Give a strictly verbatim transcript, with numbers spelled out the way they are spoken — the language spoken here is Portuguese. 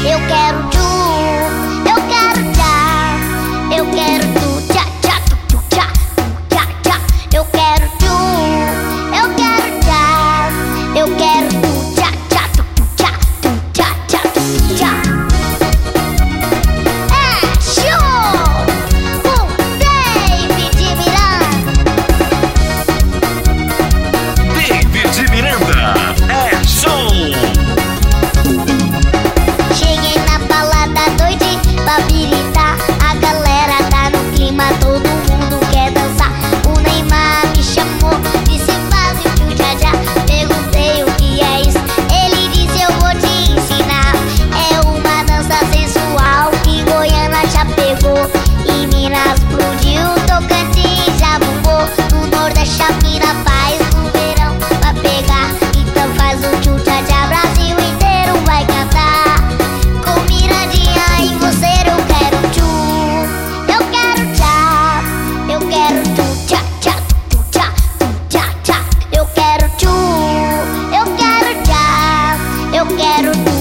Eu quero tchu, eu quero tchá, eu quero tu tchá tchá tu tchá tchá tchá. Eu quero tchu, eu quero tchá, eu quero tu tchá tchá tu tchá tu tchá tchá tu tchá. É show com David Miranda. David Miranda, é show. Cheguei na balada doide pra habilitar. A galera tá no clima, todo mundo quer dançar. O Neymar me chamou, disse faz o tchu tchá tchá. Perguntei o que é isso, ele disse eu vou te ensinar. É uma dança sensual que Goiânia já pegou, em Minas explodiu, Tocantins já bombou. No Nordeste a mina faz, no verão vai pegar. Então faz o tchu tchá tchá, Brasil inteiro vai cantar. Com Mirandinha e você eu quero tchu, eu quero tchá, eu quero tu tchá tchá tu tchá tu tchá tchá. Eu quero tchu, eu quero tchá, eu quero tu